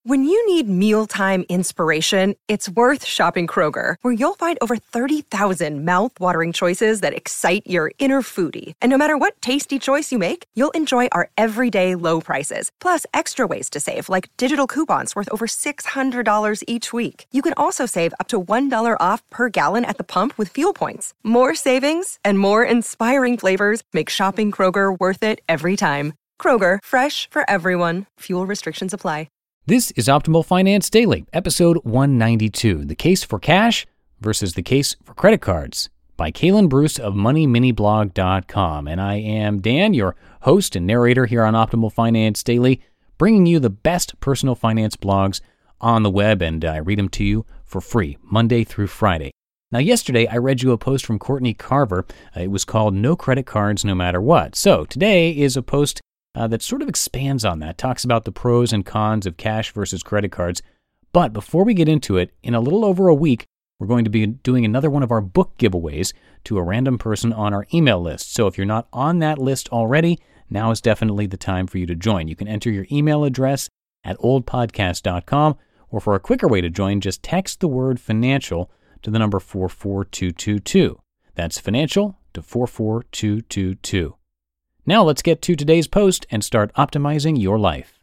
When you need mealtime inspiration, it's worth shopping Kroger, where you'll find over 30,000 mouth-watering choices that excite your inner foodie. And no matter what tasty choice you make, you'll enjoy our everyday low prices, plus extra ways to save, like digital coupons worth over $600 each week. You can also save up to $1 off per gallon at the pump with fuel points. More savings and more inspiring flavors make shopping Kroger worth it every time. Kroger, fresh for everyone. Fuel restrictions apply. This is Optimal Finance Daily, episode 192, The Case for Cash versus the Case for Credit Cards, by Kalen Bruce of MoneyMiniBlog.com. And I am Dan, your host and narrator here on Optimal Finance Daily, bringing you the best personal finance blogs on the web, and I read them to you for free, Monday through Friday. Now, yesterday, I read you a post from Courtney Carver. It was called No Credit Cards No Matter What. So today is a post that sort of expands on that, talks about the pros and cons of cash versus credit cards. But before we get into it, in a little over a week, we're going to be doing another one of our book giveaways to a random person on our email list. So if you're not on that list already, now is definitely the time for you to join. You can enter your email address at oldpodcast.com, or for a quicker way to join, just text the word financial to the number 44222. That's financial to 44222. Now let's get to today's post and start optimizing your life.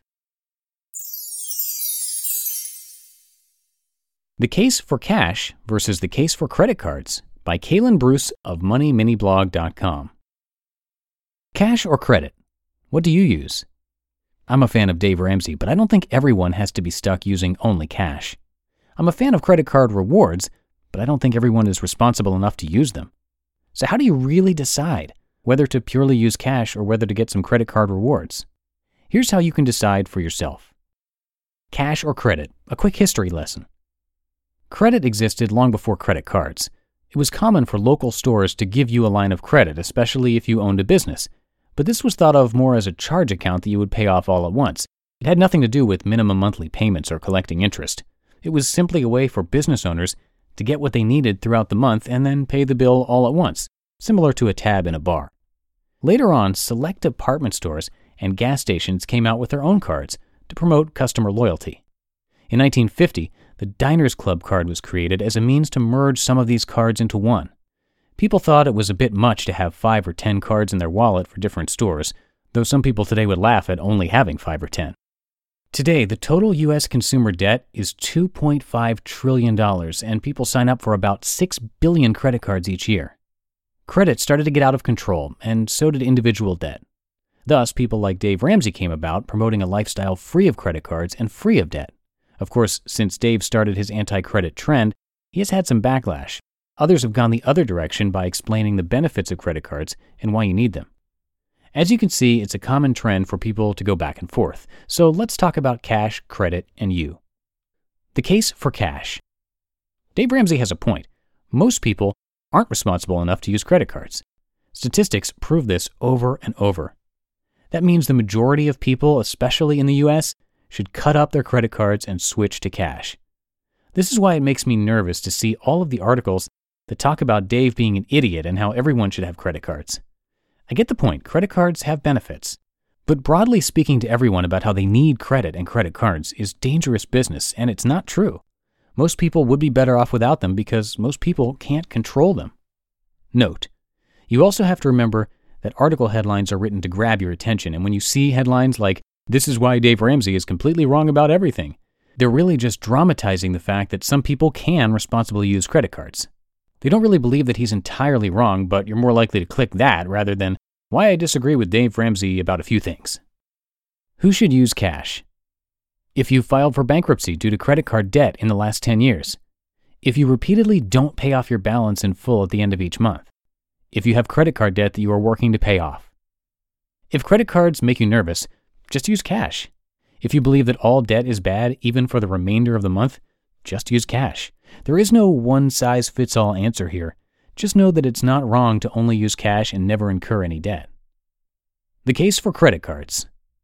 The Case for Cash versus the Case for Credit Cards, by Kalen Bruce of MoneyMiniBlog.com. Cash or credit? What do you use? I'm a fan of Dave Ramsey, but I don't think everyone has to be stuck using only cash. I'm a fan of credit card rewards, but I don't think everyone is responsible enough to use them. So how do you really decide whether to purely use cash or whether to get some credit card rewards? Here's how you can decide for yourself. Cash or credit, a quick history lesson. Credit existed long before credit cards. It was common for local stores to give you a line of credit, especially if you owned a business. But this was thought of more as a charge account that you would pay off all at once. It had nothing to do with minimum monthly payments or collecting interest. It was simply a way for business owners to get what they needed throughout the month and then pay the bill all at once, similar to a tab in a bar. Later on, select department stores and gas stations came out with their own cards to promote customer loyalty. In 1950, the Diners Club card was created as a means to merge some of these cards into one. People thought it was a bit much to have 5 or 10 cards in their wallet for different stores, though some people today would laugh at only having 5 or 10. Today, the total U.S. consumer debt is $2.5 trillion, and people sign up for about 6 billion credit cards each year. Credit started to get out of control, and so did individual debt. Thus, people like Dave Ramsey came about, promoting a lifestyle free of credit cards and free of debt. Of course, since Dave started his anti-credit trend, he has had some backlash. Others have gone the other direction by explaining the benefits of credit cards and why you need them. As you can see, it's a common trend for people to go back and forth. So let's talk about cash, credit, and you. The case for cash. Dave Ramsey has a point. Most people aren't responsible enough to use credit cards. Statistics prove this over and over. That means the majority of people, especially in the U.S., should cut up their credit cards and switch to cash. This is why it makes me nervous to see all of the articles that talk about Dave being an idiot and how everyone should have credit cards. I get the point, credit cards have benefits. But broadly speaking to everyone about how they need credit and credit cards is dangerous business, and it's not true. Most people would be better off without them because most people can't control them. Note, you also have to remember that article headlines are written to grab your attention, and when you see headlines like, "This is why Dave Ramsey is completely wrong about everything," they're really just dramatizing the fact that some people can responsibly use credit cards. They don't really believe that he's entirely wrong, but you're more likely to click that rather than, "Why I disagree with Dave Ramsey about a few things." Who should use cash? If you filed for bankruptcy due to credit card debt in the last 10 years. If you repeatedly don't pay off your balance in full at the end of each month. If you have credit card debt that you are working to pay off. If credit cards make you nervous, just use cash. If you believe that all debt is bad, even for the remainder of the month, just use cash. There is no one-size-fits-all answer here. Just know that it's not wrong to only use cash and never incur any debt. The case for credit cards.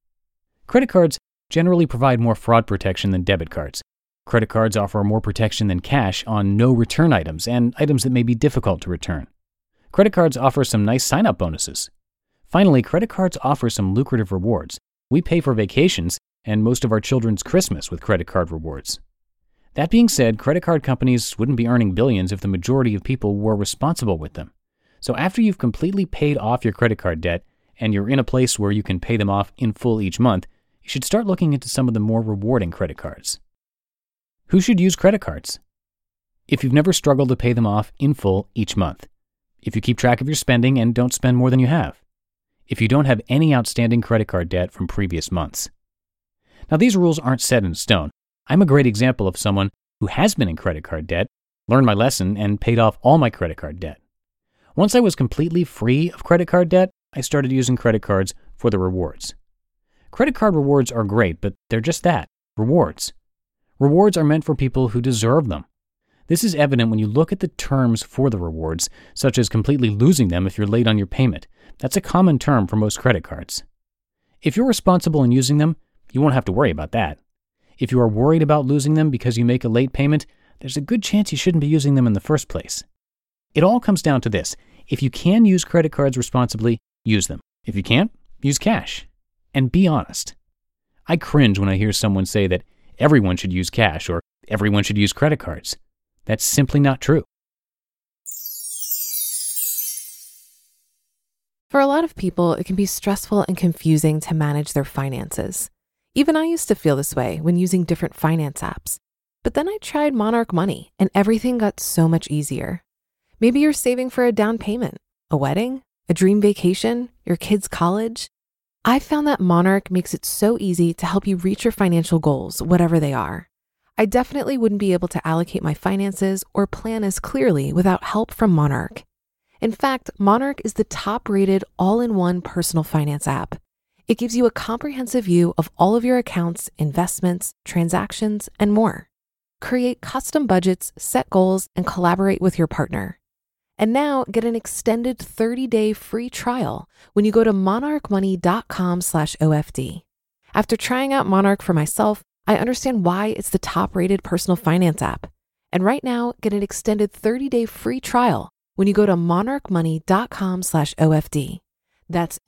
Credit cards generally provide more fraud protection than debit cards. Credit cards offer more protection than cash on no-return items and items that may be difficult to return. Credit cards offer some nice sign-up bonuses. Finally, credit cards offer some lucrative rewards. We pay for vacations, and most of our children's Christmas with credit card rewards. That being said, credit card companies wouldn't be earning billions if the majority of people were responsible with them. So after you've completely paid off your credit card debt and you're in a place where you can pay them off in full each month, you should start looking into some of the more rewarding credit cards. Who should use credit cards? If you've never struggled to pay them off in full each month. If you keep track of your spending and don't spend more than you have. If you don't have any outstanding credit card debt from previous months. Now, these rules aren't set in stone. I'm a great example of someone who has been in credit card debt, learned my lesson, and paid off all my credit card debt. Once I was completely free of credit card debt, I started using credit cards for the rewards. Credit card rewards are great, but they're just that, rewards. Rewards are meant for people who deserve them. This is evident when you look at the terms for the rewards, such as completely losing them if you're late on your payment. That's a common term for most credit cards. If you're responsible in using them, you won't have to worry about that. If you are worried about losing them because you make a late payment, there's a good chance you shouldn't be using them in the first place. It all comes down to this. If you can use credit cards responsibly, use them. If you can't, use cash. And be honest. I cringe when I hear someone say that everyone should use cash or everyone should use credit cards. That's simply not true. For a lot of people, it can be stressful and confusing to manage their finances. Even I used to feel this way when using different finance apps. But then I tried Monarch Money and everything got so much easier. Maybe you're saving for a down payment, a wedding, a dream vacation, your kids' college. I found that Monarch makes it so easy to help you reach your financial goals, whatever they are. I definitely wouldn't be able to allocate my finances or plan as clearly without help from Monarch. In fact, Monarch is the top-rated all-in-one personal finance app. It gives you a comprehensive view of all of your accounts, investments, transactions, and more. Create custom budgets, set goals, and collaborate with your partner. And now get an extended 30-day free trial when you go to monarchmoney.com/OFD. After trying out Monarch for myself, I understand why it's the top-rated personal finance app. And right now, get an extended 30-day free trial when you go to monarchmoney.com/OFD. That's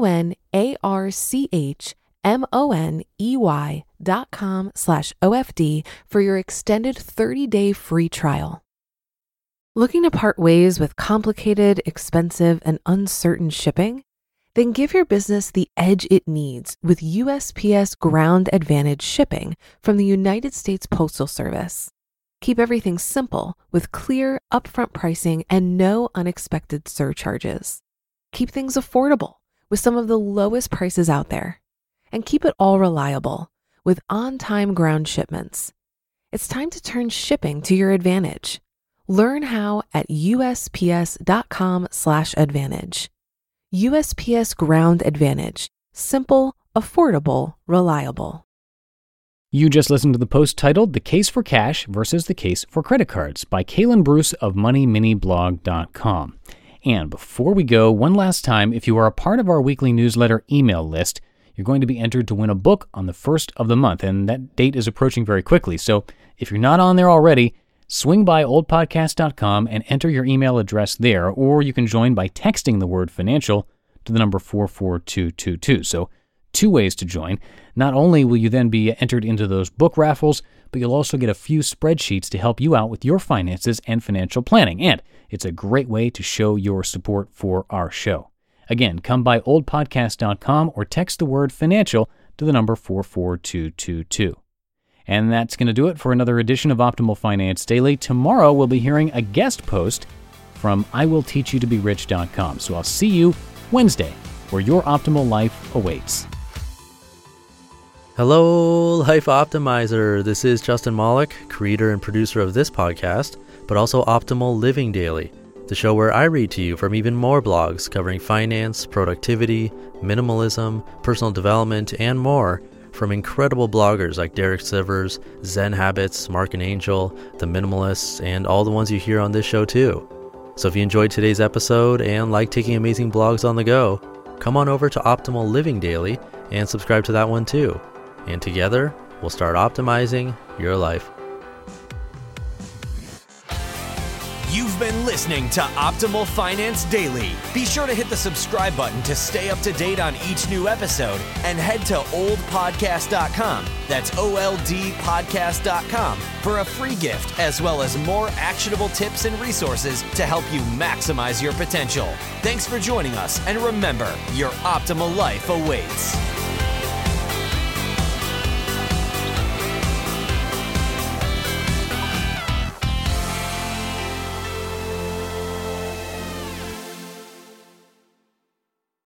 monarchmoney.com/OFD for your extended 30-day free trial. Looking to part ways with complicated, expensive, and uncertain shipping? Then give your business the edge it needs with USPS Ground Advantage shipping from the United States Postal Service. Keep everything simple with clear, upfront pricing and no unexpected surcharges. Keep things affordable with some of the lowest prices out there. And keep it all reliable with on-time ground shipments. It's time to turn shipping to your advantage. Learn how at USPS.com/advantage. USPS Ground Advantage. Simple, affordable, reliable. You just listened to the post titled The Case for Cash versus the Case for Credit Cards by Kaylin Bruce of MoneyMiniBlog.com. And before we go, one last time, if you are a part of our weekly newsletter email list, you're going to be entered to win a book on the 1st of the month, and that date is approaching very quickly. So if you're not on there already, swing by oldpodcast.com and enter your email address there, or you can join by texting the word financial to the number 44222. So 2 ways to join. Not only will you then be entered into those book raffles, but you'll also get a few spreadsheets to help you out with your finances and financial planning. And it's a great way to show your support for our show. Again, come by oldpodcast.com or text the word financial to the number 44222. And that's going to do it for another edition of Optimal Finance Daily. Tomorrow we'll be hearing a guest post from IWillTeachYouToBeRich.com. So I'll see you Wednesday, where your optimal life awaits. Hello, Life Optimizer. This is Justin Malik, creator and producer of this podcast, but also Optimal Living Daily, the show where I read to you from even more blogs covering finance, productivity, minimalism, personal development, and more from incredible bloggers like Derek Sivers, Zen Habits, Mark and Angel, The Minimalists, and all the ones you hear on this show too. So if you enjoyed today's episode and like taking amazing blogs on the go, come on over to Optimal Living Daily and subscribe to that one too. And together, we'll start optimizing your life. You've been listening to Optimal Finance Daily. Be sure to hit the subscribe button to stay up to date on each new episode and head to oldpodcast.com. That's OLDpodcast.com for a free gift as well as more actionable tips and resources to help you maximize your potential. Thanks for joining us, and remember, your optimal life awaits.